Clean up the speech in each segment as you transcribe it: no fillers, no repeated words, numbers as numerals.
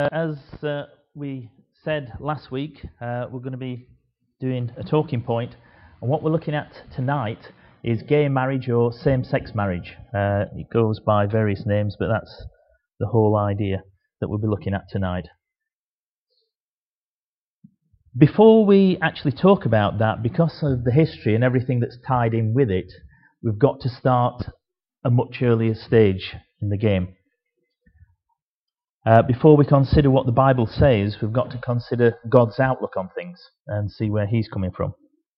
As we said last week, we're going to be doing a talking point, and what we're looking at tonight is gay marriage or same-sex marriage. It goes by various names, but that's the whole idea that we'll be looking at tonight. Before we actually talk about that, because of the history and everything that's tied in with it, we've got to start a much earlier stage in the game. Before we consider what the Bible says, we've got to consider God's outlook on things and see where He's coming from.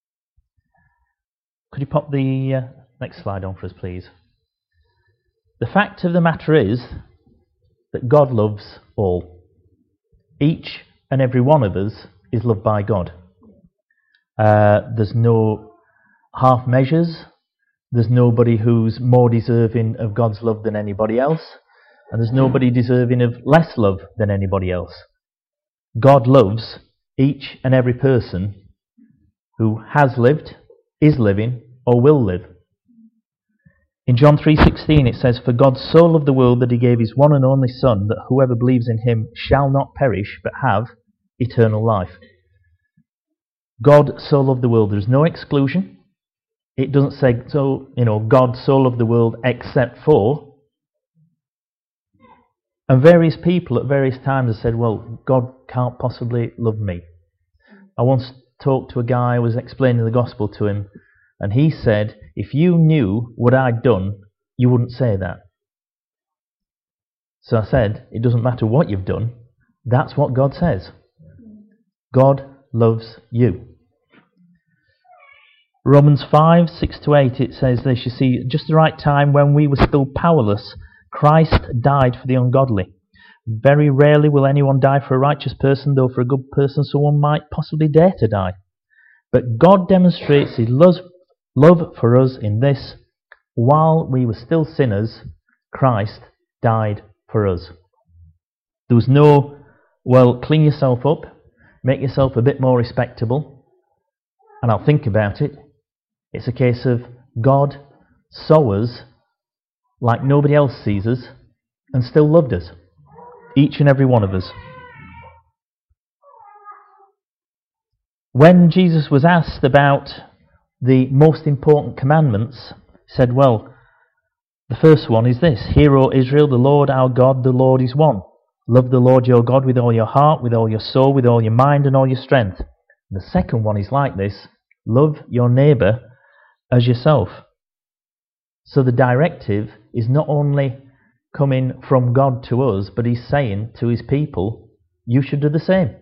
Could you pop the next slide on for us, please? The fact of the matter is that God loves all. Each and every one of us is loved by God. There's no half measures. There's nobody who's more deserving of God's love than anybody else. And there's nobody deserving of less love than anybody else. God loves each and every person who has lived, is living, or will live. In John 3:16 it says, "For God so loved the world that He gave His one and only Son, that whoever believes in Him shall not perish, but have eternal life." God so loved the world. There's no exclusion. It doesn't say, God so loved the world except for... And various people at various times have said, well, God can't possibly love me. I once talked to a guy, I was explaining the gospel to him, and he said, if you knew what I'd done, you wouldn't say that. So I said, it doesn't matter what you've done, that's what God says. God loves you. Romans 5:6-8, it says this, you see, just the right time when we were still powerless, Christ died for the ungodly. Very rarely will anyone die for a righteous person, though for a good person someone might possibly dare to die. But God demonstrates His love for us in this: while we were still sinners, Christ died for us. There was no, clean yourself up, make yourself a bit more respectable, and I'll think about it. It's a case of God saw us like nobody else sees us, and still loved us. Each and every one of us. When Jesus was asked about the most important commandments, he said, the first one is this: Hear, O Israel, the Lord our God, the Lord is one. Love the Lord your God with all your heart, with all your soul, with all your mind and all your strength. And the second one is like this: love your neighbour as yourself. So the directive is not only coming from God to us, but He's saying to His people, you should do the same.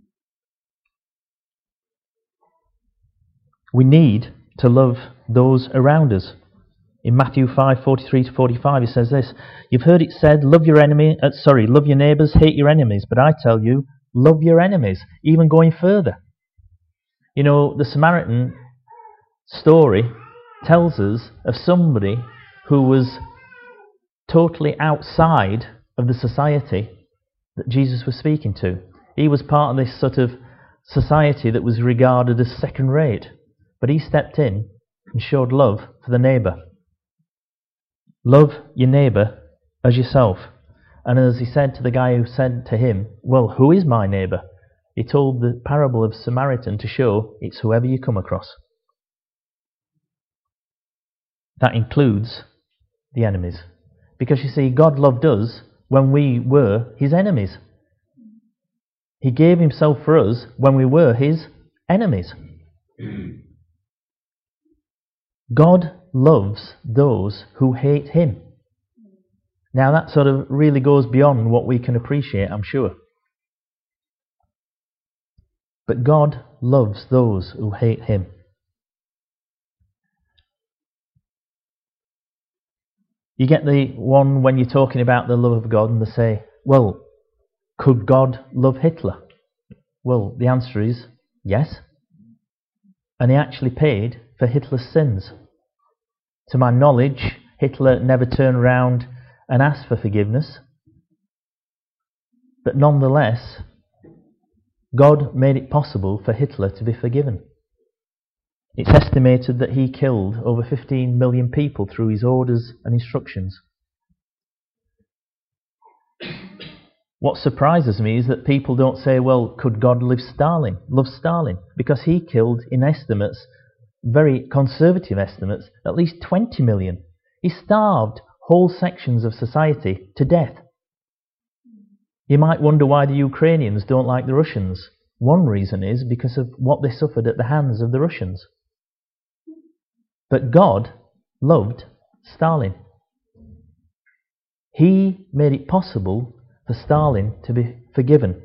We need to love those around us. In Matthew 5:43-45 it says this: You've heard it said, love your neighbours, hate your enemies. But I tell you, love your enemies. Even going further. You know, the Samaritan story tells us of somebody who was totally outside of the society that Jesus was speaking to. He was part of this sort of society that was regarded as second rate, but he stepped in and showed love for the neighbour. Love your neighbour as yourself. And as he said to the guy who said to him, who is my neighbour? He told the parable of Samaritan to show it's whoever you come across. That includes the enemies. Because you see, God loved us when we were His enemies. He gave Himself for us when we were His enemies. God loves those who hate Him. Now that sort of really goes beyond what we can appreciate, I'm sure. But God loves those who hate Him. You get the one when you're talking about the love of God and they say, could God love Hitler? Well, the answer is yes. And He actually paid for Hitler's sins. To my knowledge, Hitler never turned around and asked for forgiveness. But nonetheless, God made it possible for Hitler to be forgiven. It's estimated that he killed over 15 million people through his orders and instructions. What surprises me is that people don't say, well, could God love Stalin? Because he killed, in estimates, very conservative estimates, at least 20 million. He starved whole sections of society to death. You might wonder why the Ukrainians don't like the Russians. One reason is because of what they suffered at the hands of the Russians. But God loved Stalin. He made it possible for Stalin to be forgiven.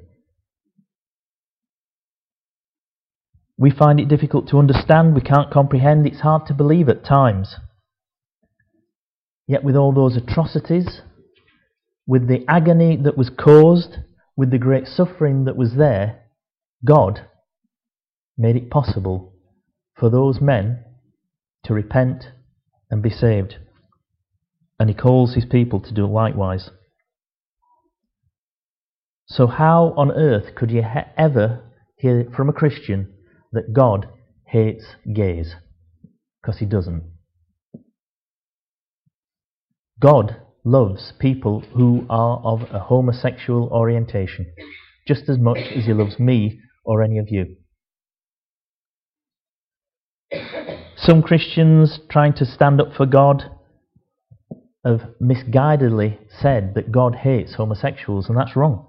We find it difficult to understand, we can't comprehend, it's hard to believe at times. Yet with all those atrocities, with the agony that was caused, with the great suffering that was there, God made it possible for those men to repent and be saved. And He calls His people to do likewise. So how on earth could you ever hear from a Christian that God hates gays? Because He doesn't. God loves people who are of a homosexual orientation just as much as He loves me or any of you. Some Christians trying to stand up for God have misguidedly said that God hates homosexuals, and that's wrong.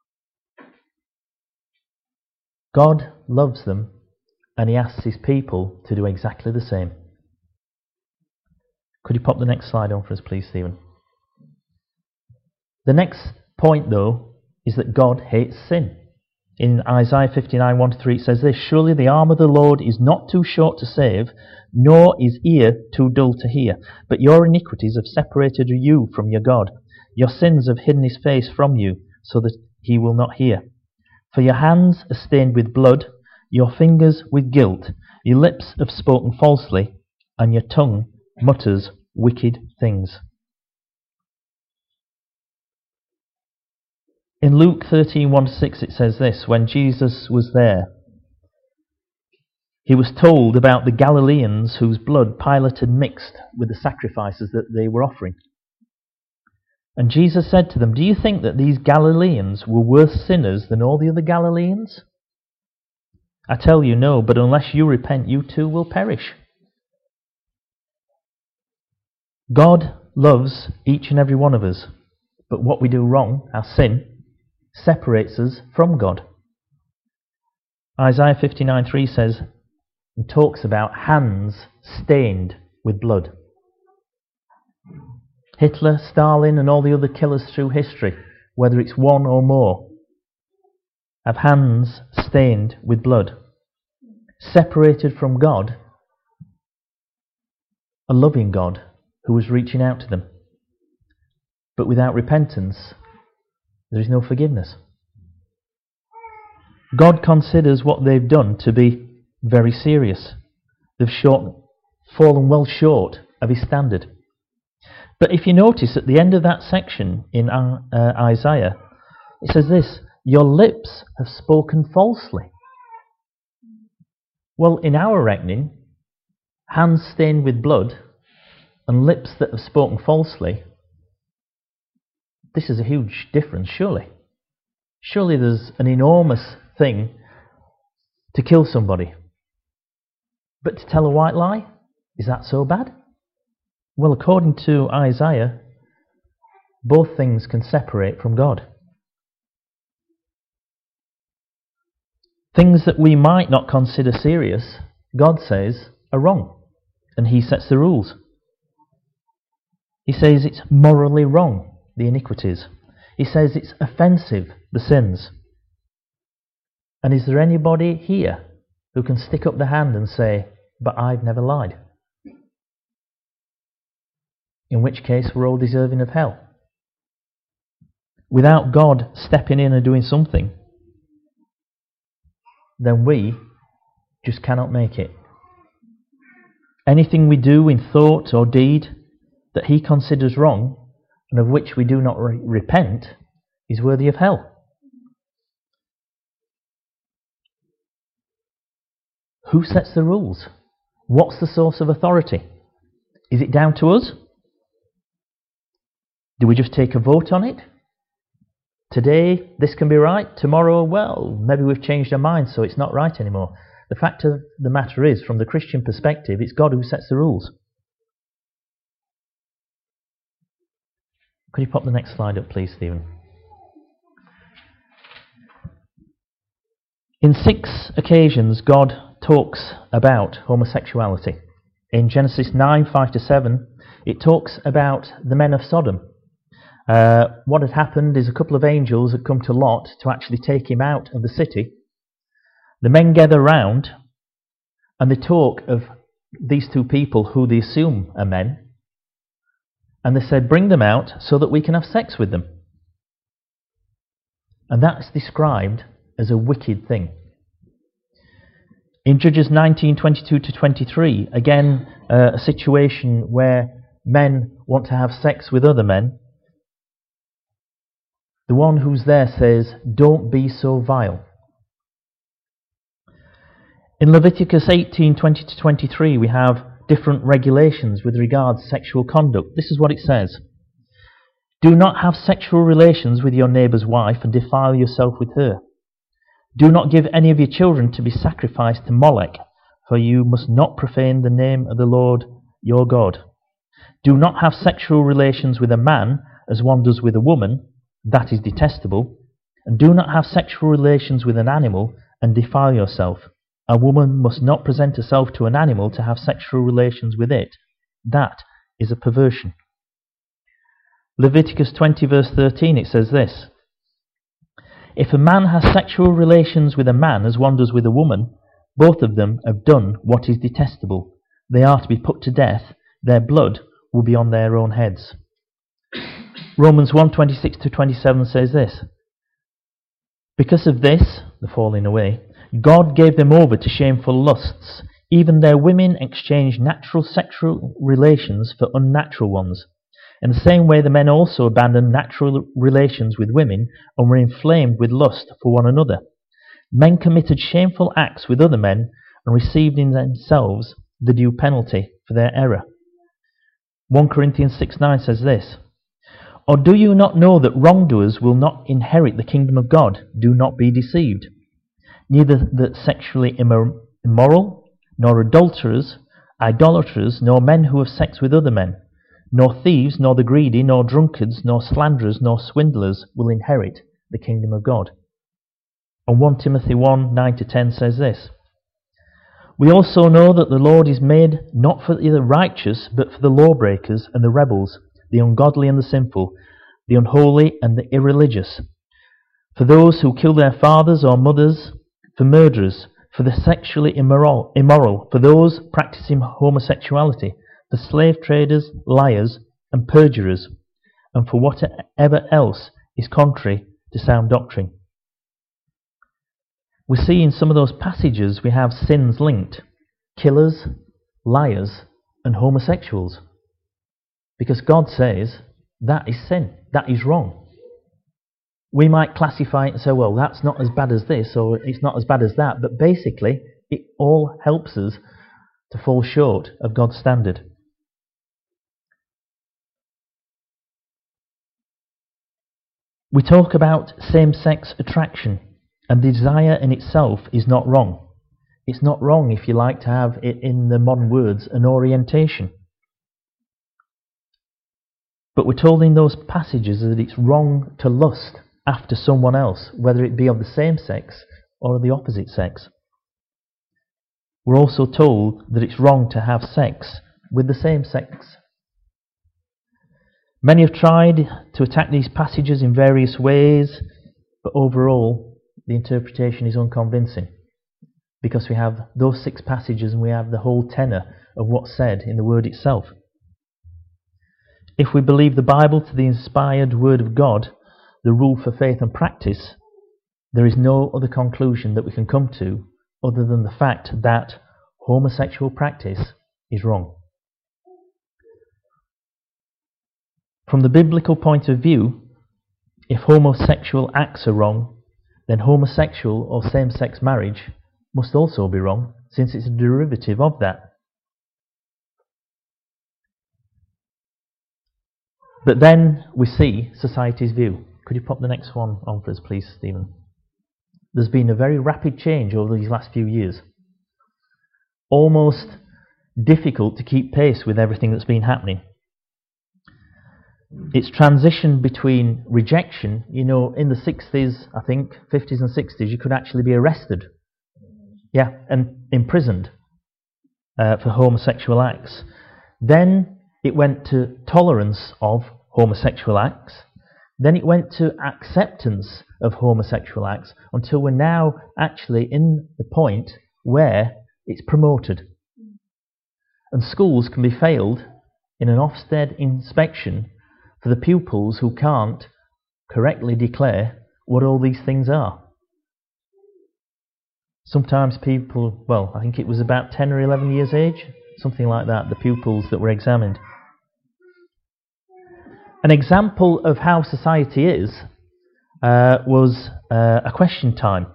God loves them, and He asks His people to do exactly the same. Could you pop the next slide on for us, please, Stephen? The next point, though, is that God hates sin. In Isaiah 59, 1-3, it says this: "Surely the arm of the Lord is not too short to save, nor His ear too dull to hear. But your iniquities have separated you from your God. Your sins have hidden His face from you, so that He will not hear. For your hands are stained with blood, your fingers with guilt. Your lips have spoken falsely, and your tongue mutters wicked things." In Luke 13, 1-6, it says this: when Jesus was there, He was told about the Galileans whose blood Pilate had mixed with the sacrifices that they were offering. And Jesus said to them, "Do you think that these Galileans were worse sinners than all the other Galileans? I tell you, no, but unless you repent, you too will perish." God loves each and every one of us, but what we do wrong, our sin, separates us from God. Isaiah 59:3 says, and talks about hands stained with blood. Hitler, Stalin, and all the other killers through history, whether it's one or more, have hands stained with blood, separated from God, a loving God who was reaching out to them. But without repentance, there is no forgiveness. God considers what they've done to be very serious. They've fallen well short of His standard. But if you notice at the end of that section in Isaiah, it says this: "Your lips have spoken falsely." Well, in our reckoning, hands stained with blood and lips that have spoken falsely, this is a huge difference, surely. Surely there's an enormous thing to kill somebody. But to tell a white lie, is that so bad? Well, according to Isaiah, both things can separate from God. Things that we might not consider serious, God says are wrong, and He sets the rules. He says it's morally wrong, the iniquities. He says it's offensive, the sins. And is there anybody here who can stick up their hand and say, "But I've never lied"? In which case we're all deserving of hell. Without God stepping in and doing something, then we just cannot make it. Anything we do in thought or deed that He considers wrong, and of which we do not repent, is worthy of hell. Who sets the rules? What's the source of authority? Is it down to us? Do we just take a vote on it? Today, this can be right. Tomorrow, well, maybe we've changed our minds, so it's not right anymore. The fact of the matter is, from the Christian perspective, it's God who sets the rules. Could you pop the next slide up, please, Stephen? In 6 occasions, God talks about homosexuality. In Genesis 9, 5-7, it talks about the men of Sodom. What had happened is a couple of angels had come to Lot to actually take him out of the city. The men gather round and they talk of these two people who they assume are men. And they said, bring them out so that we can have sex with them. And that's described as a wicked thing. In Judges 19:22-23, again, a situation where men want to have sex with other men. The one who's there says, don't be so vile. In Leviticus 18:20-23, we have different regulations with regards to sexual conduct. This is what it says. Do not have sexual relations with your neighbour's wife and defile yourself with her. Do not give any of your children to be sacrificed to Molech, for you must not profane the name of the Lord your God. Do not have sexual relations with a man as one does with a woman, that is detestable. And do not have sexual relations with an animal and defile yourself. A woman must not present herself to an animal to have sexual relations with it. That is a perversion. Leviticus 20 verse 13, it says this. If a man has sexual relations with a man as one does with a woman, both of them have done what is detestable. They are to be put to death. Their blood will be on their own heads. Romans 1:26-27 says this. Because of this, the falling away, God gave them over to shameful lusts. Even their women exchanged natural sexual relations for unnatural ones. In the same way, the men also abandoned natural relations with women and were inflamed with lust for one another. Men committed shameful acts with other men and received in themselves the due penalty for their error. 1 Corinthians 6:9 says this. Or do you not know that wrongdoers will not inherit the kingdom of God? Do not be deceived. Neither the sexually immoral, nor adulterers, idolaters, nor men who have sex with other men, nor thieves, nor the greedy, nor drunkards, nor slanderers, nor swindlers will inherit the kingdom of God. And 1 Timothy 1:9-10 says this. We also know that the Lord is made not for the righteous, but for the lawbreakers and the rebels, the ungodly and the sinful, the unholy and the irreligious, for those who kill their fathers or mothers, for murderers, for the sexually immoral, for those practicing homosexuality, for slave traders, liars, and perjurers, and for whatever else is contrary to sound doctrine. We see in some of those passages we have sins linked. Killers, liars, and homosexuals. Because God says that is sin, that is wrong. We might classify it and say, well, that's not as bad as this, or it's not as bad as that, but basically it all helps us to fall short of God's standard. We talk about same-sex attraction, and desire in itself is not wrong. It's not wrong, if you like, to have it in the modern words, an orientation. But we're told in those passages that it's wrong to lust after someone else, whether it be of the same sex or the opposite sex. We're also told that it's wrong to have sex with the same sex. Many have tried to attack these passages in various ways, but overall the interpretation is unconvincing, because we have those 6 passages and we have the whole tenor of what's said in the word itself. If we believe the Bible to the inspired Word of God, the rule for faith and practice, there is no other conclusion that we can come to other than the fact that homosexual practice is wrong. From the biblical point of view, if homosexual acts are wrong, then homosexual or same-sex marriage must also be wrong, since it's a derivative of that. But then we see society's view. Could you pop the next one on for us, please, Stephen? There's been a very rapid change over these last few years. Almost difficult to keep pace with everything that's been happening. It's transitioned between rejection, in the 60s, I think, 50s and 60s, you could actually be arrested. Yeah, and imprisoned for homosexual acts. Then it went to tolerance of homosexual acts. Then it went to acceptance of homosexual acts until we're now actually in the point where it's promoted. And schools can be failed in an Ofsted inspection for the pupils who can't correctly declare what all these things are. Sometimes people, I think it was about 10 or 11 years age, something like that, the pupils that were examined. An example of how society is was a question time.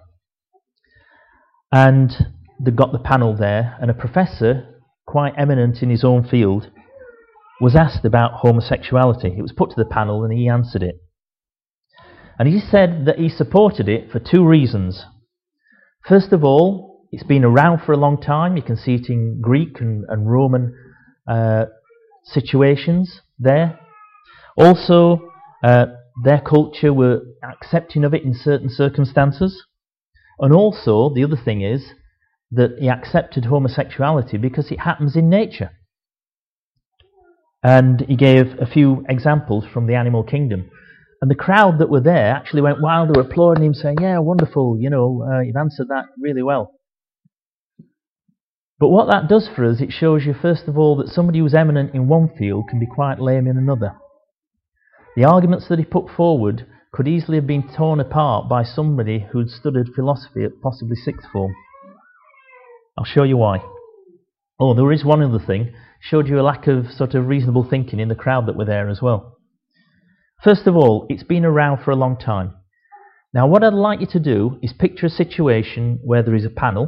And they got the panel there, and a professor, quite eminent in his own field, was asked about homosexuality. It was put to the panel and he answered it. And he said that he supported it for two reasons. First of all, it's been around for a long time. You can see it in Greek and Roman situations there. Also, their culture were accepting of it in certain circumstances. And also, the other thing is that he accepted homosexuality because it happens in nature. And he gave a few examples from the animal kingdom. And the crowd that were there actually went wild. They were applauding him, saying, yeah, wonderful, you've answered that really well. But what that does for us, it shows you, first of all, that somebody who's eminent in one field can be quite lame in another. The arguments that he put forward could easily have been torn apart by somebody who'd studied philosophy at possibly sixth form. I'll show you why. Oh, there is one other thing. Showed you a lack of sort of reasonable thinking in the crowd that were there as well. First of all, it's been around for a long time. Now, what I'd like you to do is picture a situation where there is a panel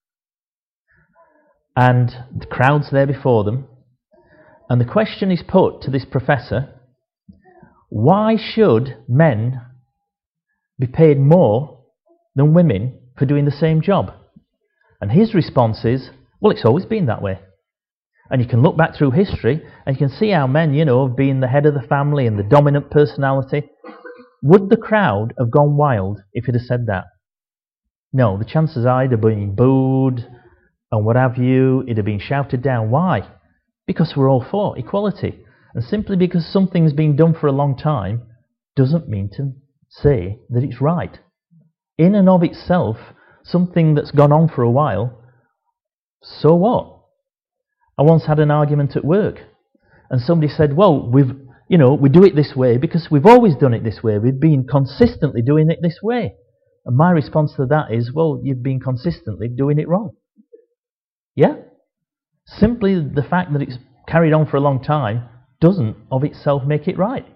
and the crowd's there before them, and the question is put to this professor: why should men be paid more than women for doing the same job? And his response is, well, it's always been that way. And you can look back through history and you can see how men, have been the head of the family and the dominant personality. Would the crowd have gone wild if it had said that? No, the chances are it'd have been booed and what have you, it'd have been shouted down. Why? Because we're all for equality. And simply because something's been done for a long time doesn't mean to say that it's right. In and of itself, something that's gone on for a while, so what? I once had an argument at work, and somebody said, well, we do it this way because we've always done it this way. We've been consistently doing it this way. And my response to that is, well, you've been consistently doing it wrong. Yeah? Simply the fact that it's carried on for a long time doesn't of itself make it right.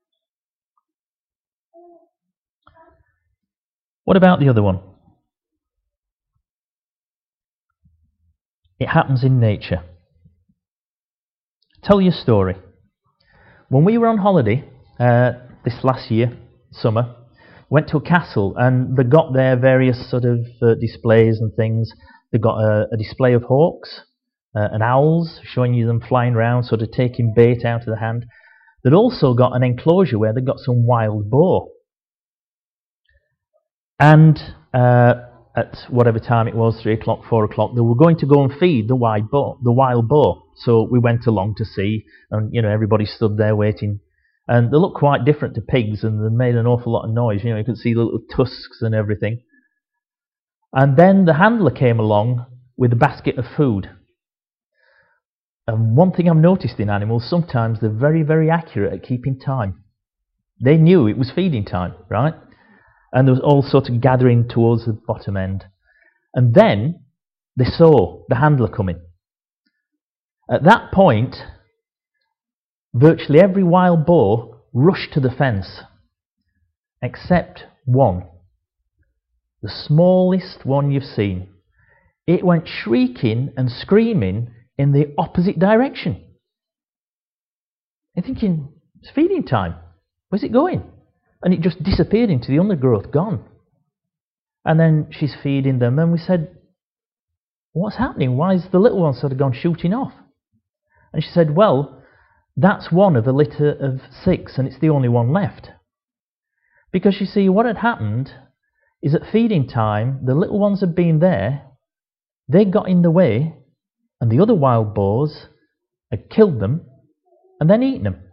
What about the other one? It happens in nature. Tell you a story. When we were on holiday this last year, summer, went to a castle and they got there various sort of displays and things. They got a display of hawks and owls, showing you them flying around, sort of taking bait out of the hand. They'd also got an enclosure where they got some wild boar. And at whatever time it was, 3 o'clock, 4 o'clock, they were going to go and feed the wild boar. So we went along to see, and everybody stood there waiting. And they looked quite different to pigs, and they made an awful lot of noise. You could see the little tusks and everything. And then the handler came along with a basket of food. And one thing I've noticed in animals, sometimes they're very, very accurate at keeping time. They knew it was feeding time, right? And there was all sort of gathering towards the bottom end. And then they saw the handler coming. At that point, virtually every wild boar rushed to the fence, except one. The smallest one you've seen. It went shrieking and screaming in the opposite direction. You're thinking, it's feeding time. Where's it going? And it just disappeared into the undergrowth, gone. And then she's feeding them, and we said, what's happening? Why is the little one sort of gone shooting off? And she said, well, that's one of a litter of 6, and it's the only one left. Because you see, what had happened is at feeding time, the little ones had been there, they got in the way, and the other wild boars had killed them and then eaten them.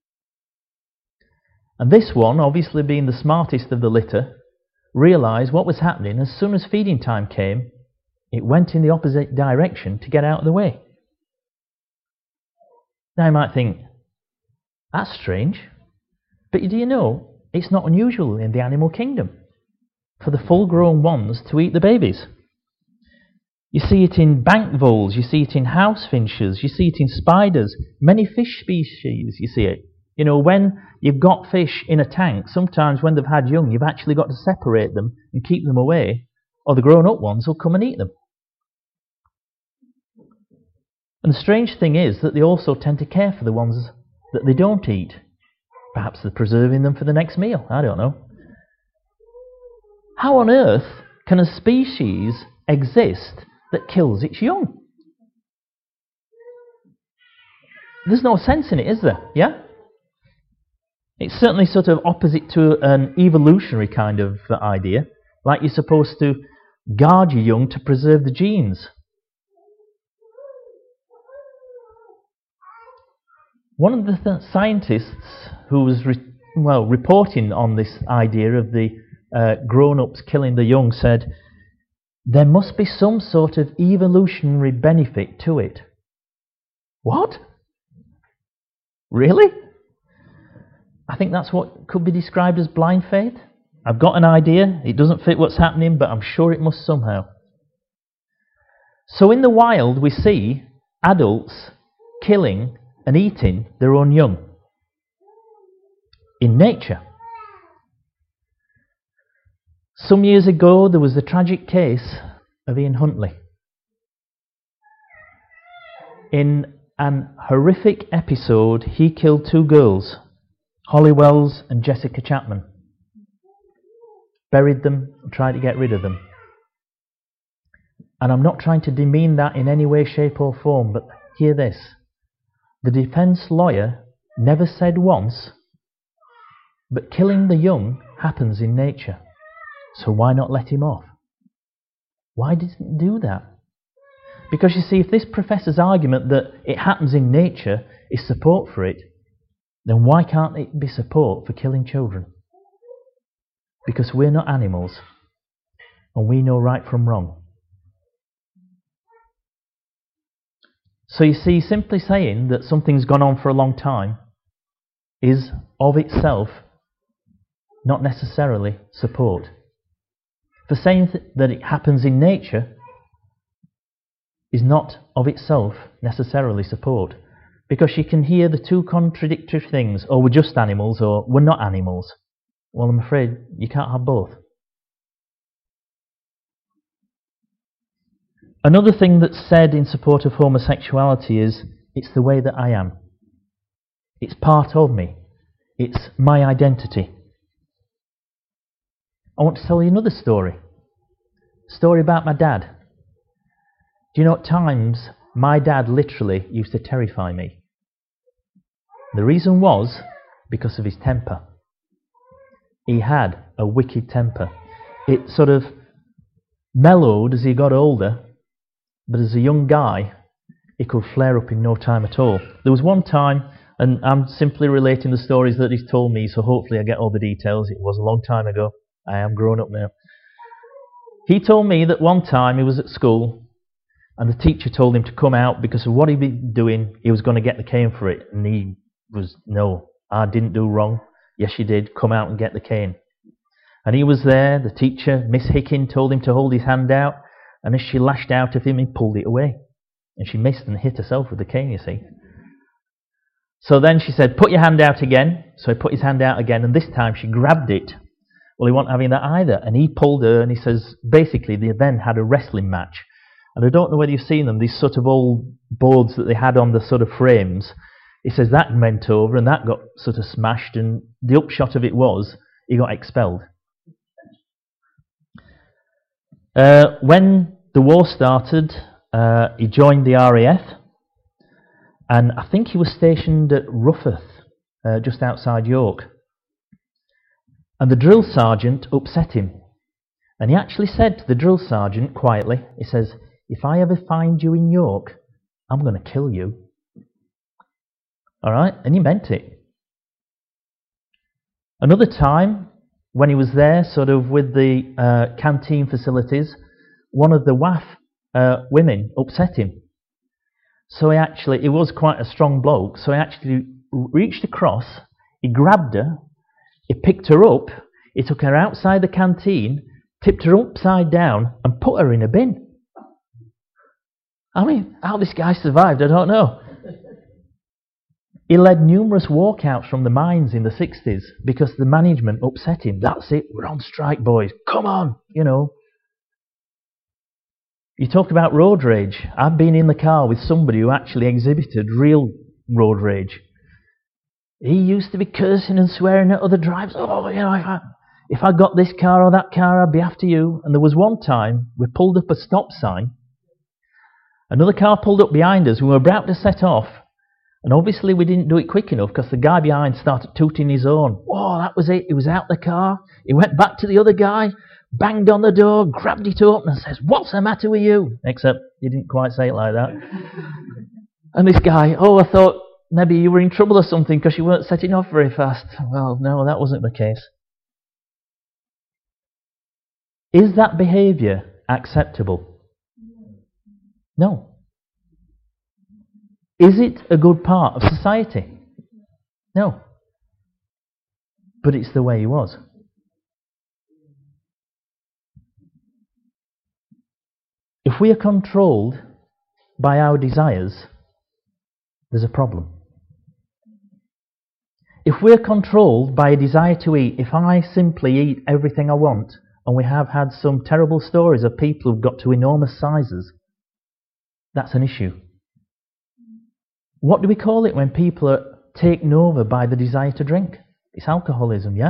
And this one, obviously being the smartest of the litter, realised what was happening. As soon as feeding time came, it went in the opposite direction to get out of the way. Now you might think, that's strange. But do you know, it's not unusual in the animal kingdom for the full-grown ones to eat the babies. You see it in bank voles, you see it in house finches, you see it in spiders, many fish species, you see it. You know, when you've got fish in a tank, sometimes when they've had young, you've actually got to separate them and keep them away, or the grown-up ones will come and eat them. And the strange thing is that they also tend to care for the ones that they don't eat. Perhaps they're preserving them for the next meal, I don't know. How on earth can a species exist that kills its young? There's no sense in it, is there? Yeah? It's certainly sort of opposite to an evolutionary kind of idea, like you're supposed to guard your young to preserve the genes. One of the scientists who was reporting on this idea of the grown-ups killing the young said, there must be some sort of evolutionary benefit to it. What? Really? I think that's what could be described as blind faith. I've got an idea, it doesn't fit what's happening, but I'm sure it must somehow. So in the wild we see adults killing and eating their own young. In nature. Some years ago there was the tragic case of Ian Huntley. In an horrific episode, he killed 2 girls, Holly Wells and Jessica Chapman. Buried them and tried to get rid of them. And I'm not trying to demean that in any way, shape or form, but hear this. The defence lawyer never said once, but killing the young happens in nature, so why not let him off? Why didn't he do that? Because you see, if this professor's argument that it happens in nature is support for it, then why can't it be support for killing children? Because we're not animals, and we know right from wrong. So you see, simply saying that something's gone on for a long time is of itself not necessarily support. For saying that it happens in nature is not of itself necessarily support. Because you can hear the 2 contradictory things, or we're just animals, or we're not animals. Well, I'm afraid you can't have both. Another thing that's said in support of homosexuality is, it's the way that I am. It's part of me. It's my identity. I want to tell you another story. A story about my dad. Do you know at times my dad literally used to terrify me? The reason was because of his temper. He had a wicked temper. It sort of mellowed as he got older, but as a young guy, it could flare up in no time at all. There was one time, and I'm simply relating the stories that he's told me, so hopefully I get all the details. It was a long time ago. I am grown up now. He told me that one time he was at school, and the teacher told him to come out because of what he'd been doing. He was going to get the cane for it, and he was, no, I didn't do wrong. Yes, you did. Come out and get the cane. And he was there. The teacher, Miss Hickin, told him to hold his hand out, and as she lashed out at him, he pulled it away. And she missed and hit herself with the cane, you see. So then she said, put your hand out again. So he put his hand out again, and this time she grabbed it. Well, he wasn't having that either. And he pulled her, and he says, basically, they then had a wrestling match. And I don't know whether you've seen them, these sort of old boards that they had on the sort of frames. He says that went over, and that got sort of smashed, and the upshot of it was, he got expelled. When the war started, he joined the RAF, and I think he was stationed at Rufforth, just outside York. And the drill sergeant upset him. And he actually said to the drill sergeant quietly, he says, "If I ever find you in York, I'm going to kill you." Alright? And he meant it. Another time, when he was there, sort of with the canteen facilities, one of the WAF women upset him. So he was quite a strong bloke, so he actually reached across, he grabbed her, he picked her up, he took her outside the canteen, tipped her upside down, and put her in a bin. I mean, how this guy survived, I don't know. He led numerous walkouts from the mines in the 60s because the management upset him. That's it, we're on strike, boys. Come on, you know. You talk about road rage. I've been in the car with somebody who actually exhibited real road rage. He used to be cursing and swearing at other drivers. Oh, you know, if I got this car or that car, I'd be after you. And there was one time we pulled up a stop sign. Another car pulled up behind us. We were about to set off. And obviously we didn't do it quick enough because the guy behind started tooting his horn. Oh, that was it. He was out the car. He went back to the other guy, banged on the door, grabbed it open and says, "What's the matter with you?" Except he didn't quite say it like that. And this guy, "Oh, I thought maybe you were in trouble or something because you weren't setting off very fast." Well, no, that wasn't the case. Is that behaviour acceptable? No. Is it a good part of society? No. But it's the way he was. If we are controlled by our desires, there's a problem. If we're controlled by a desire to eat, if I simply eat everything I want, and we have had some terrible stories of people who've got to enormous sizes, that's an issue. What do we call it when people are taken over by the desire to drink? It's alcoholism, yeah?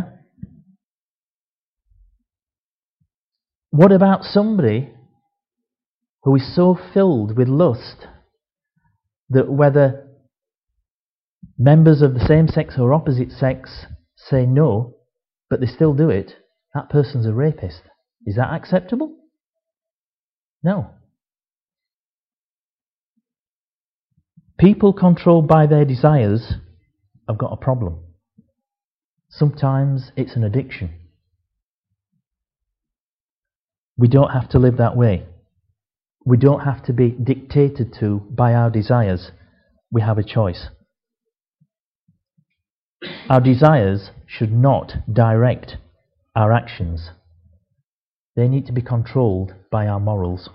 What about somebody who is so filled with lust that whether members of the same sex or opposite sex say no, but they still do it, that person's a rapist? Is that acceptable? No. People controlled by their desires have got a problem. Sometimes it's an addiction. We don't have to live that way. We don't have to be dictated to by our desires. We have a choice. Our desires should not direct our actions. They need to be controlled by our morals.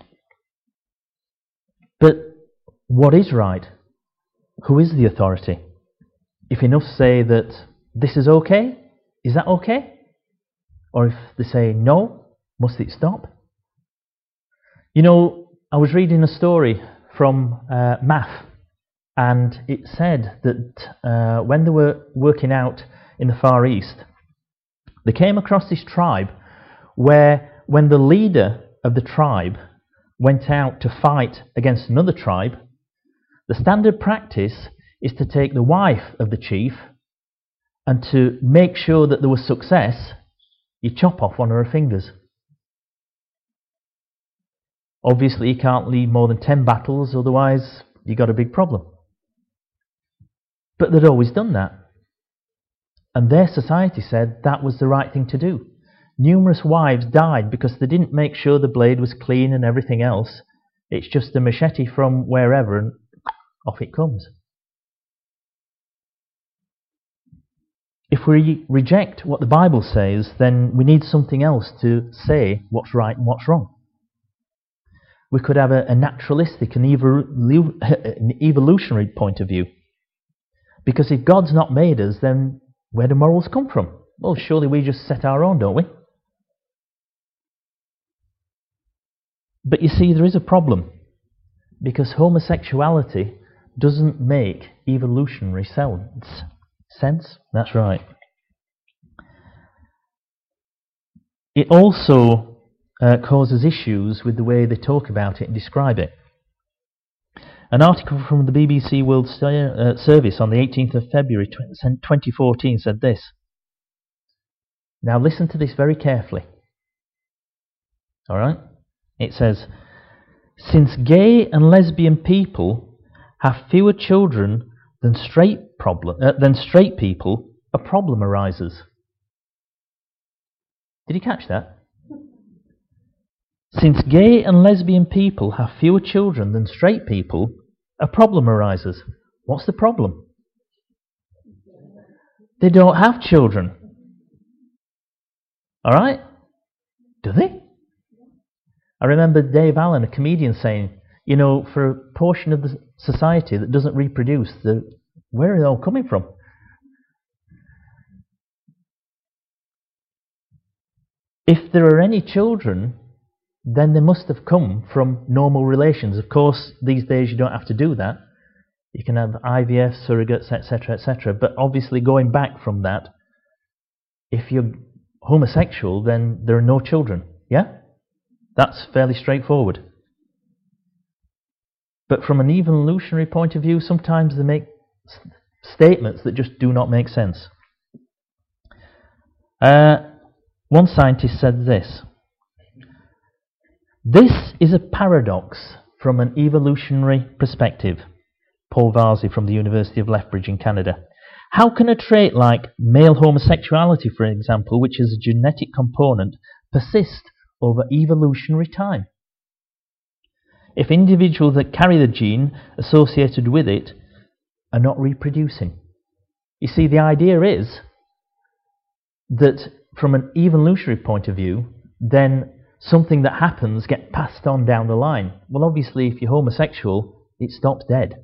But what is right? Who is the authority? If enough say that this is okay, is that okay? Or if they say no, must it stop? You know, I was reading a story from MAF, and it said that when they were working out in the Far East, they came across this tribe where when the leader of the tribe went out to fight against another tribe, the standard practice is to take the wife of the chief, and to make sure that there was success, you chop off one of her fingers. Obviously you can't lead more than 10 battles, otherwise you got a big problem. But they'd always done that. And their society said that was the right thing to do. Numerous wives died because they didn't make sure the blade was clean and everything else. It's just a machete from wherever and off it comes. If we reject what the Bible says, then we need something else to say what's right and what's wrong. We could have a naturalistic and an evolutionary point of view. Because if God's not made us, then where do morals come from? Well, surely we just set our own, don't we? But you see, there is a problem. Because homosexuality doesn't make evolutionary sense. That's right. it also causes issues with the way they talk about it and describe it. An article from the BBC World Service on the 18th of February 2014 said this. Now listen to this very carefully. Alright? It says, since gay and lesbian people have fewer children than straight people, a problem arises. Did you catch that? Since gay and lesbian people have fewer children than straight people, a problem arises. What's the problem? They don't have children. Alright? Do they? I remember Dave Allen, a comedian, saying, you know, for a portion of the society that doesn't reproduce, where are they all coming from? If there are any children, then they must have come from normal relations. Of course, these days you don't have to do that. You can have IVF, surrogates, etc., etc. But obviously going back from that, if you're homosexual, then there are no children. Yeah? That's fairly straightforward. But from an evolutionary point of view, sometimes they make statements that just do not make sense. One scientist said this. This is a paradox from an evolutionary perspective. Paul Varzi from the University of Lethbridge in Canada. How can a trait like male homosexuality, for example, which is a genetic component, persist over evolutionary time? If individuals that carry the gene associated with it are not reproducing. You see, the idea is that from an evolutionary point of view, then something that happens gets passed on down the line. Well, obviously, if you're homosexual, it stops dead.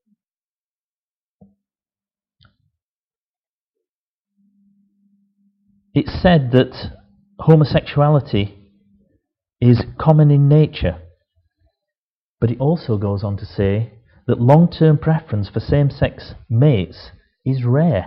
It's said that homosexuality is common in nature, but it also goes on to say that long-term preference for same-sex mates is rare.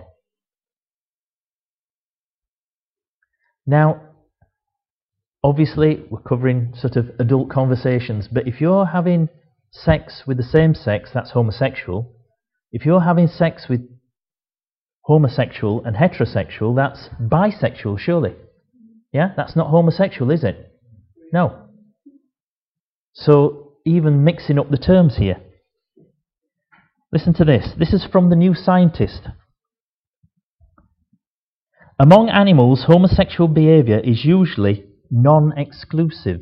Now, obviously, we're covering sort of adult conversations, but if you're having sex with the same sex, that's homosexual. If you're having sex with homosexual and heterosexual, that's bisexual, surely. Yeah? That's not homosexual, is it? No. So, even mixing up the terms here. Listen to this. This is from the New Scientist. Among animals, homosexual behaviour is usually non-exclusive.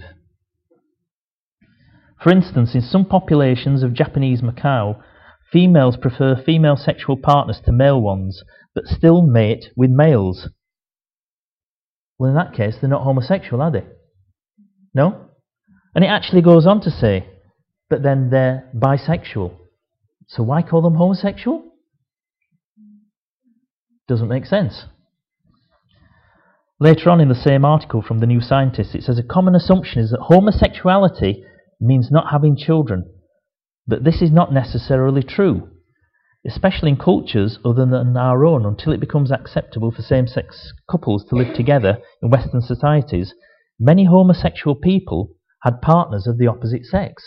For instance, in some populations of Japanese macaw, females prefer female sexual partners to male ones, but still mate with males. Well, in that case, they're not homosexual, are they? No? And it actually goes on to say, but then they're bisexual. So why call them homosexual? Doesn't make sense. Later on in the same article from the New Scientist, it says a common assumption is that homosexuality means not having children, but this is not necessarily true, especially in cultures other than our own. Until it becomes acceptable for same-sex couples to live together in Western societies, many homosexual people had partners of the opposite sex.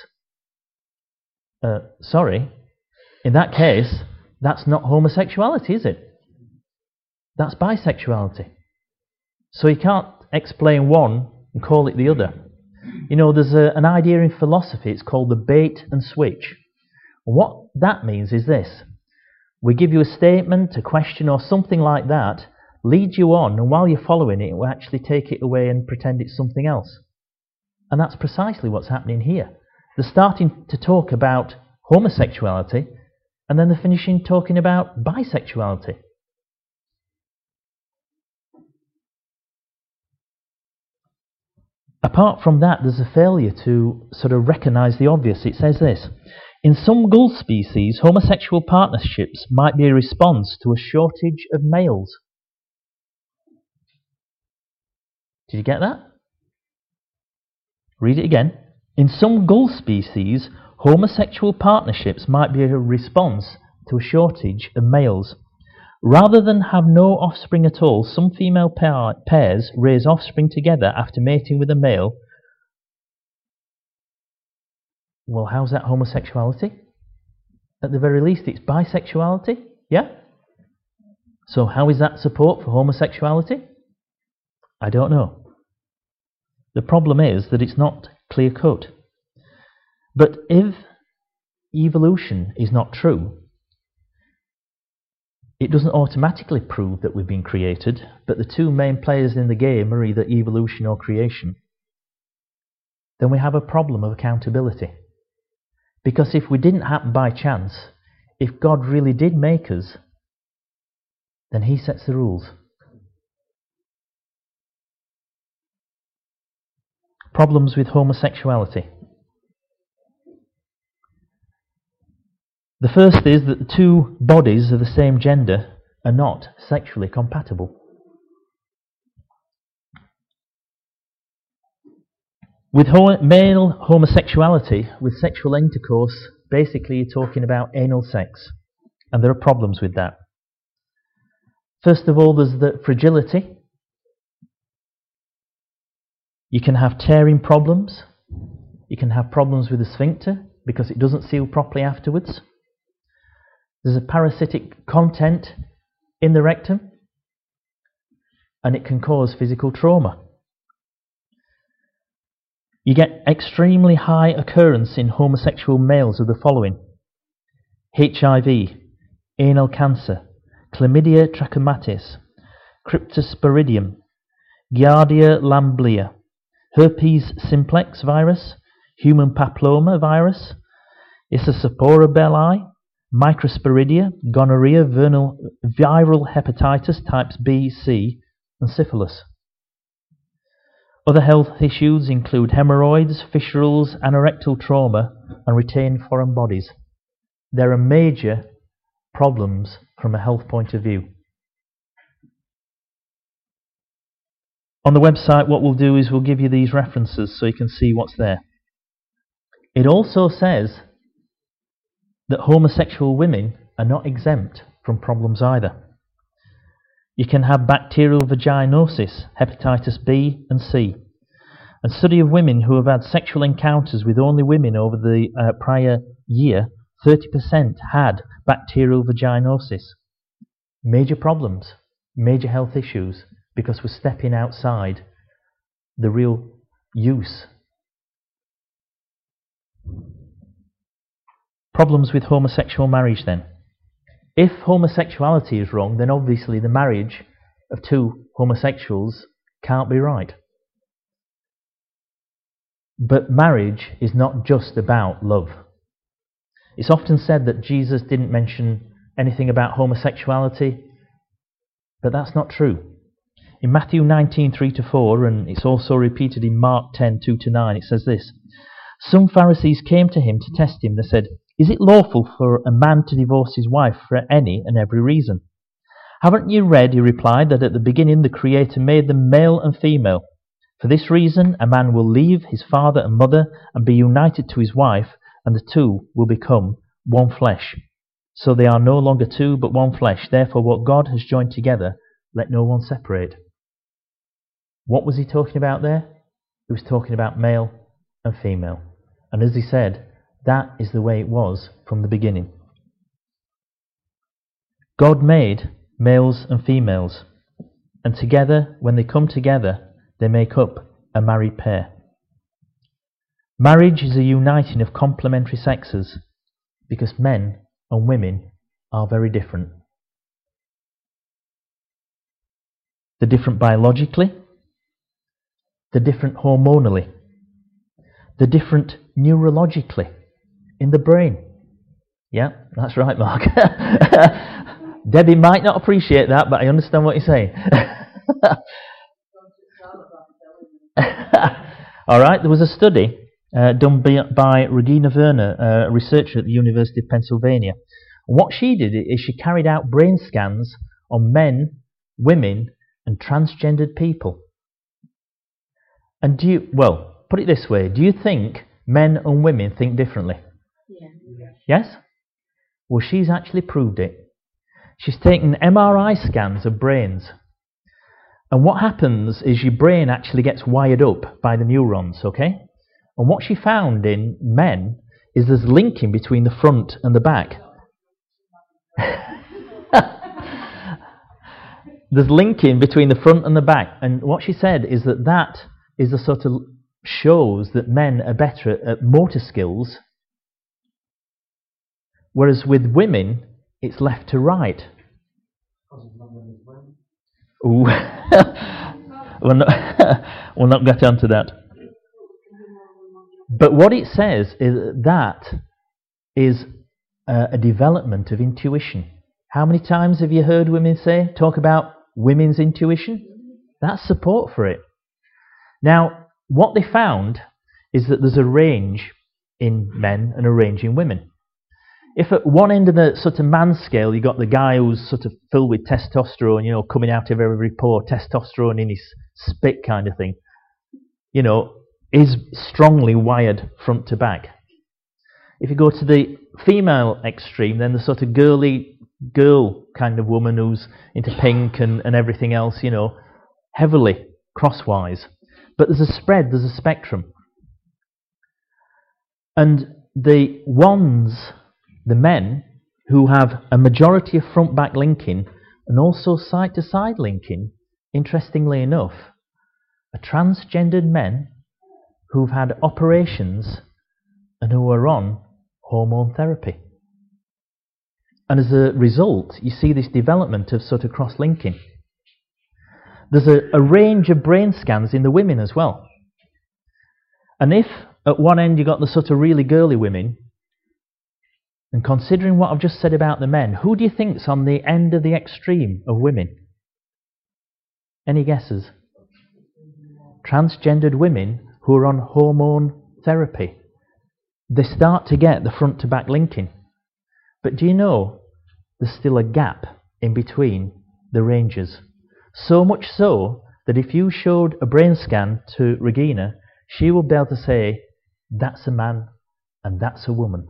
Sorry, in that case, that's not homosexuality, is it? That's bisexuality. So you can't explain one and call it the other. You know, there's an idea in philosophy, it's called the bait and switch. And what that means is this. We give you a statement, a question or something like that, lead you on, and while you're following it, we'll actually take it away and pretend it's something else. And that's precisely what's happening here. They're starting to talk about homosexuality, and then they're finishing talking about bisexuality. Apart from that, there's a failure to sort of recognise the obvious. It says this. In some gull species, homosexual partnerships might be a response to a shortage of males. Did you get that? Read it again. In some gull species, homosexual partnerships might be a response to a shortage of males. Rather than have no offspring at all, some female pairs raise offspring together after mating with a male. Well, how's that homosexuality? At the very least, it's bisexuality, yeah? So how is that support for homosexuality? I don't know. The problem is that it's not clear-cut. But if evolution is not true, it doesn't automatically prove that we've been created, but the two main players in the game are either evolution or creation. Then we have a problem of accountability. Because if we didn't happen by chance, if God really did make us, then He sets the rules. Problems with homosexuality. The first is that the two bodies of the same gender are not sexually compatible. With male homosexuality, with sexual intercourse, basically you're talking about anal sex, and there are problems with that. First of all, there's the fragility. You can have tearing problems. You can have problems with the sphincter because it doesn't seal properly afterwards. There's a parasitic content in the rectum, and it can cause physical trauma. You get extremely high occurrence in homosexual males of the following: HIV, anal cancer, chlamydia trachomatis, cryptosporidium, giardia lamblia, herpes simplex virus, human papilloma virus, Issacipora belli, microsporidia, gonorrhea, viral hepatitis types B, C, and syphilis. Other health issues include hemorrhoids, fissurals, anorectal trauma, and retained foreign bodies. There are major problems from a health point of view. On the website, what we'll do is we'll give you these references so you can see what's there. It also says that homosexual women are not exempt from problems either. You can have bacterial vaginosis, hepatitis B and C. A study of women who have had sexual encounters with only women over the prior year, 30% had bacterial vaginosis. Major problems, major health issues, because we're stepping outside the real use. Problems with homosexual marriage then. If homosexuality is wrong, then obviously the marriage of two homosexuals can't be right. But marriage is not just about love. It's often said that Jesus didn't mention anything about homosexuality, but that's not true. In Matthew 19:3-4, and it's also repeated in Mark 10:2-9, it says this: Some Pharisees came to him to test him. They said, "Is it lawful for a man to divorce his wife for any and every reason?" "Haven't you read," he replied, "that at the beginning the Creator made them male and female? For this reason a man will leave his father and mother and be united to his wife, and the two will become one flesh. So they are no longer two, but one flesh. Therefore what God has joined together, let no one separate." What was he talking about there? He was talking about male and female. And as he said, that is the way it was from the beginning. God made males and females, and together, when they come together, they make up a married pair. Marriage is a uniting of complementary sexes, because men and women are very different. They're different biologically, they're different hormonally, they're different neurologically, in the brain. Yeah, that's right, Mark. Debbie might not appreciate that, but I understand what you're saying. Alright, there was a study done by Regina Werner, a researcher at the University of Pennsylvania. And what she did is she carried out brain scans on men, women, and transgendered people. And put it this way, do you think men and women think differently? Yeah. Yes? Well, she's actually proved it. she's taken MRI scans of brains. And what happens is your brain actually gets wired up by the neurons, okay? And what she found in men is there's linking between the front and the back. There's linking between the front and the back. And what she said is that is a sort of shows that men are better at motor skills, whereas with women, it's left to right. Ooh. we'll not get onto that. But what it says is that is a development of intuition. How many times have you heard women talk about women's intuition? That's support for it. Now, what they found is that there's a range in men and a range in women. If at one end of the sort of man scale, you've got the guy who's sort of filled with testosterone, coming out of every pore, testosterone in his spit kind of thing, is strongly wired front to back. If you go to the female extreme, then the sort of girly girl kind of woman who's into pink and everything else, heavily crosswise. But there's a spread, there's a spectrum. And the men who have a majority of front-back linking and also side-to-side linking, interestingly enough, are transgendered men who've had operations and who are on hormone therapy. And as a result, you see this development of sort of cross-linking. There's a range of brain scans in the women as well. And if at one end you got the sort of really girly women, and considering what I've just said about the men, who do you think's on the end of the extreme of women? Any guesses? Transgendered women who are on hormone therapy. They start to get the front to back linking. But do you know there's still a gap in between the ranges? So much so that if you showed a brain scan to Regina, she will be able to say, that's a man and that's a woman.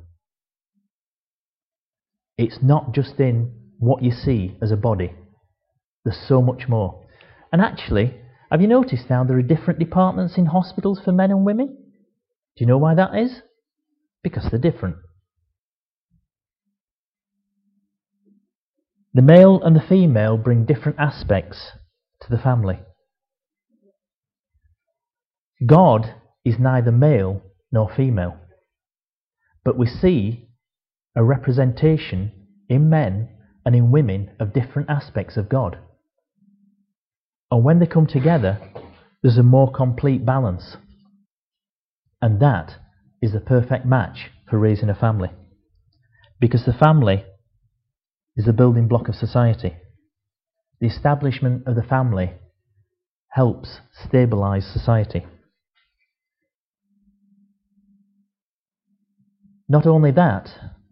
It's not just in what you see as a body. There's so much more. And actually, have you noticed now there are different departments in hospitals for men and women? Do you know why that is? Because they're different. The male and the female bring different aspects to the family. God is neither male nor female. But we see a representation in men and in women of different aspects of God. And when they come together, there's a more complete balance. And that is the perfect match for raising a family. Because the family is the building block of society. The establishment of the family helps stabilize society. Not only that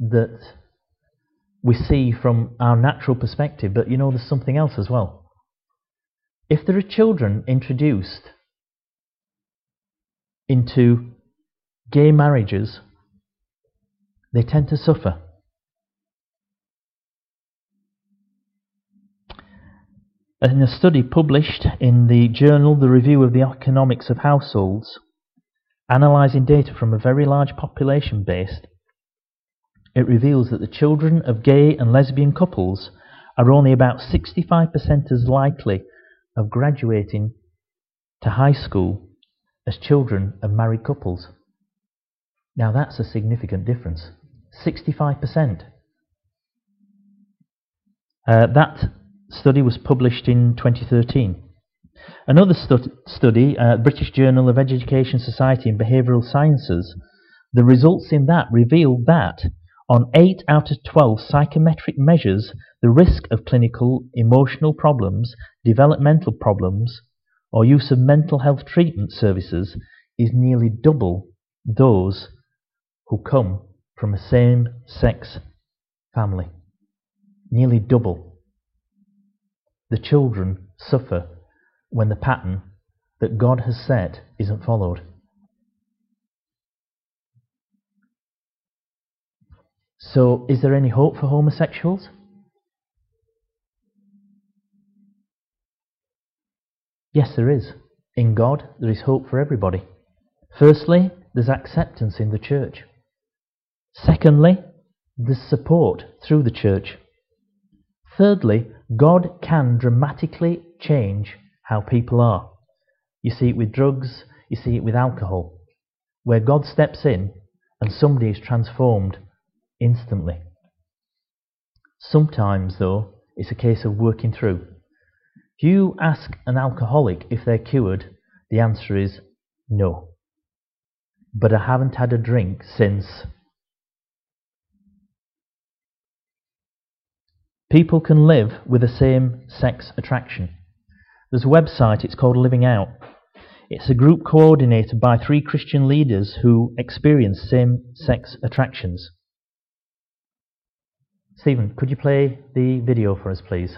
we see from our natural perspective, but there's something else as well. If there are children introduced into gay marriages, they tend to suffer. In a study published in the journal The Review of the Economics of Households, analysing data from a very large population base, it reveals that the children of gay and lesbian couples are only about 65% as likely of graduating to high school as children of married couples. Now that's a significant difference. 65%. That study was published in 2013. Another study, British Journal of Education, Society and Behavioural Sciences, the results in that revealed that on 8 out of 12 psychometric measures, the risk of clinical emotional problems, developmental problems, or use of mental health treatment services is nearly double those who come from a same-sex family. Nearly double. The children suffer when the pattern that God has set isn't followed. So, is there any hope for homosexuals? Yes, there is. In God, there is hope for everybody. Firstly, there's acceptance in the church. Secondly, there's support through the church. Thirdly, God can dramatically change how people are. You see it with drugs, you see it with alcohol, where God steps in and somebody is transformed instantly. Sometimes, though, it's a case of working through. If you ask an alcoholic if they're cured, the answer is no. But I haven't had a drink since. People can live with the same sex attraction. There's a website, it's called Living Out. It's a group coordinated by 3 Christian leaders who experience same-sex attractions. Stephen, could you play the video for us, please?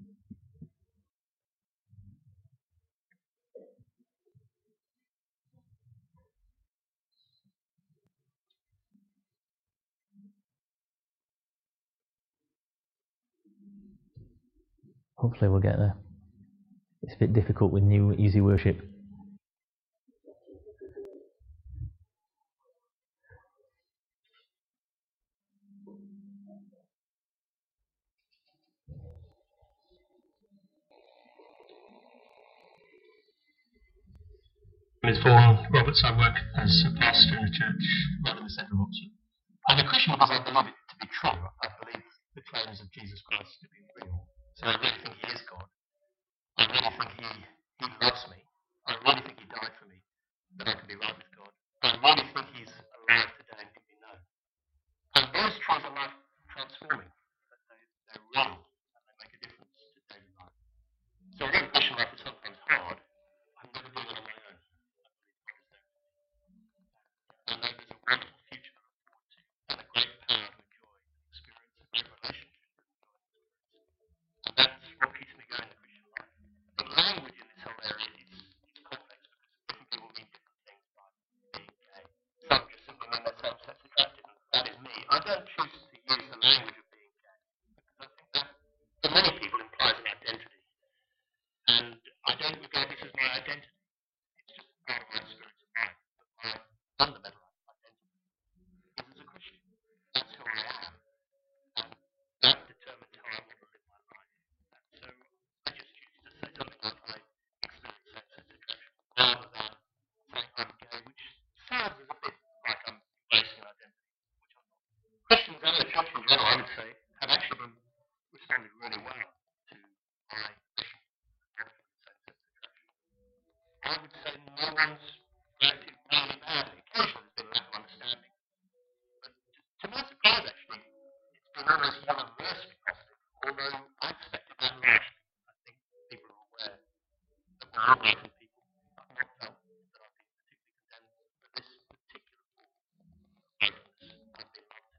Hopefully we'll get there. It's a bit difficult with new Easy Worship. My name is Vaughan Roberts. I work as a pastor in a church right in the centre of Oxford. I'm a Christian because I believe it to be true. I believe the claims of Jesus Christ to be real. So I really think he is God. I really think he loves me. I really think he died for me, that I can be right with God. I really think he's alive today and can be known. And those truths are life transforming. They're real and they make a difference to daily life. So although the Christian life is sometimes hard, I'm never doing it on my own. I know there's a wonderful future to look forward to, and a great power to enjoy, experience a great relationship with God. And that's what keeps me going in the Christian life. The language in this whole area is complex because different people mean different things by being gay. Some just simply mean they're same-sex attracted, and that is me. I don't choose to use the language of being gay because I think that, for many people, implies an identity. And I don't regard this as my identity. It's just part of my spiritual life. But my fundamental identity is as a Christian. That's who I am. And that determines how I want to live my life. And so I just choose to say something like I experience same-sex attraction rather than saying I'm gay, which sounds as a bit like I'm embracing an identity, which I'm not. Christians and the church in general, I would say, have actually been responded really well to my mission of same-sex attraction. I would say no one's reacted really badly. Occasionally there's been lack of understanding. But to my surprise, actually, it's been almost universally positive, although I expected that largely. I think people are aware that we're all broken people. I've not felt that I've been particularly condemned for this particular form of brokenness. I've been loved.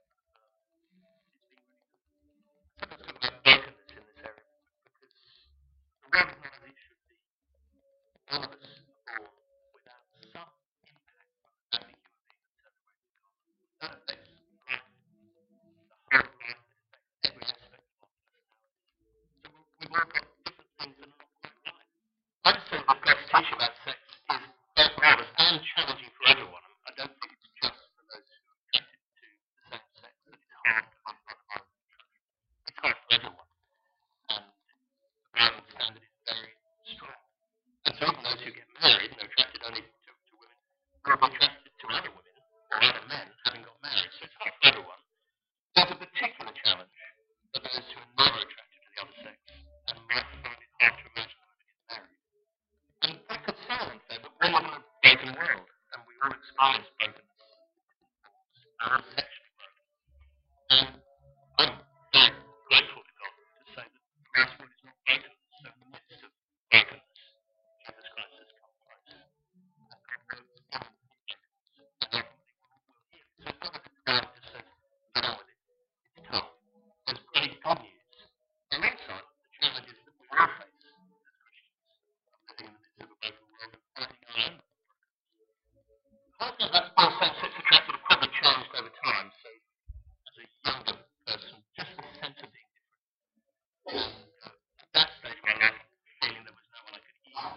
It's been really good. Sometimes talk about brokenness in this area because the world is not as it should be. None of us are born without some impact on the human being that turns away from God. That affects life, the whole of life, it affects every aspect of our personality. So we've all got different things that are not quite right. I just think that God's teaching about sex is both marvelous and challenging for everyone. I don't think it's just for those who are attracted to the same sex that it's hard to live by the Bible. It's hard for everyone. And the Bible standard is very strong. And so even those who get married and are attracted only to women will be attracted to other women or other men having got married. So it's hard for everyone. There's a particular challenge for those who are never attracted to the other sex and might find it hard to imagine them to get married. And that could sound unfair, but we live in a broken world and we all experience brokenness. We're all sexually broken. And I'm very grateful to God to say that the last word is not broken. So in the midst of brokenness, Jesus Christ has come close. And God goes in brokenness. And ultimately will heal it. So it's not like God just says, get on with it. It's tough. There's great good news. Alongside the challenges that we all face as Christians, living in the midst of a broken world and fighting our own. I think that's why same-sex attracted have probably changed over time. So as a younger person, just the sense of being different. And at that stage of my life, feeling there was no one I could easily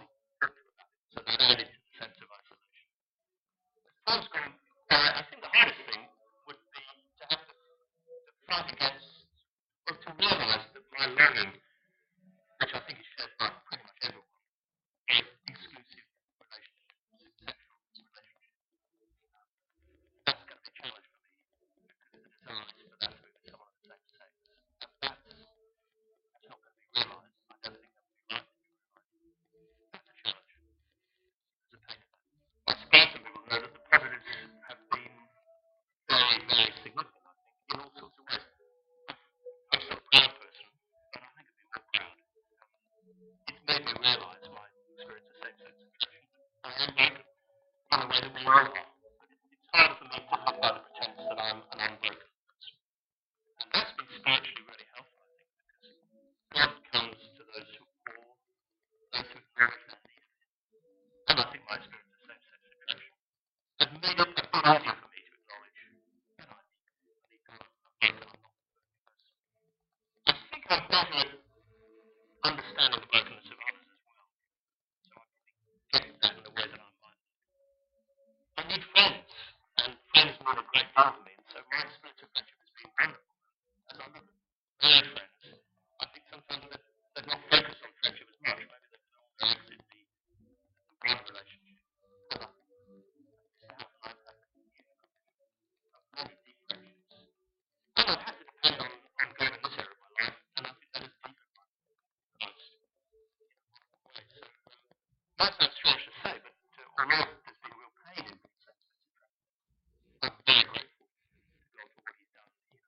time's gone by. I think the hardest thing would be to have to fight against, or to realise that my longing, which I think is shared by pretty much everyone, is exclusive relationships, sexual relationships. That's going to be a challenge for me because the desire is for that to be with someone of the same sex. That's not going to be realised. I don't think that would be likely to be realised. That's a challenge. There's a pain in that. I suppose some people know that the positives have been very, very significant, I think, in all sorts of ways. I'm still a proud person, but I think I'd be more proud. It's made me realise my experience of same-sex attraction. I am broken in a way that we all are. It's harder for me to live by the pretense that I'm an unbroken person. And that's been spiritually really helpful, I think, because God comes to those who are poor, those who acknowledge their need of Him. And I think my experience of same-sex attraction has made it a bit easier for me to acknowledge that I need God. I'm not a perfect person. I think I'm better at understanding the brokenness of others as well. So I probably get that in a way that I might. I need friends, and friends mean a great deal to me, and so my experience of friendship has been wonderful. As I look at real friends, I think sometimes they're not focused on friendship as much. Maybe they put all their eggs in the one relationship. And I sound like that. Many deep friendships. And I've had to depend on God in this area of my life, and I think that has deepened my close in a wonderful way. So might sound strange to say, but although there's been real pain in same-sex attraction, I'm very grateful to God for what He's done here.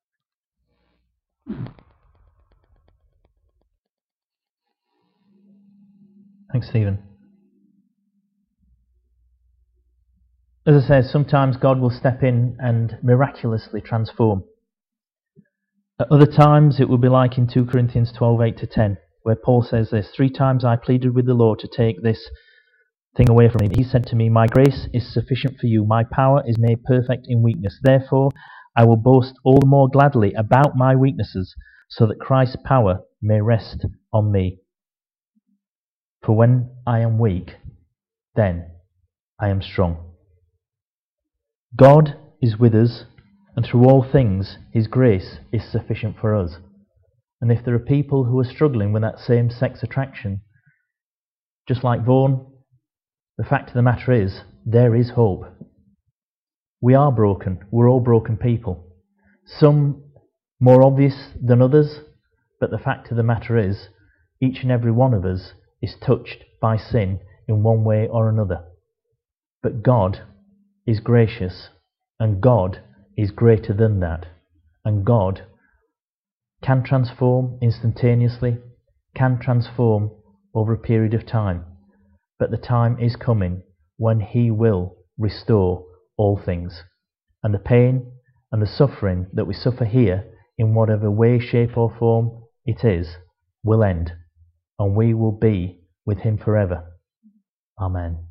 Thanks, Stephen. As I said, sometimes God will step in and miraculously transform. At other times, it will be like in 2 Corinthians 12:8-10, where Paul says this: 3 times I pleaded with the Lord to take this thing away from me. He said to me, my grace is sufficient for you. My power is made perfect in weakness. Therefore, I will boast all the more gladly about my weaknesses, so that Christ's power may rest on me. For when I am weak, then I am strong. God is with us, and through all things, His grace is sufficient for us. And if there are people who are struggling with that same-sex attraction, just like Vaughan, the fact of the matter is, there is hope. We are broken. We're all broken people. Some more obvious than others, but the fact of the matter is, each and every one of us is touched by sin in one way or another. But God is gracious, and God is greater than that. And God can transform instantaneously, can transform over a period of time. But the time is coming when He will restore all things. And the pain and the suffering that we suffer here, in whatever way, shape or form it is, will end. And we will be with Him forever. Amen.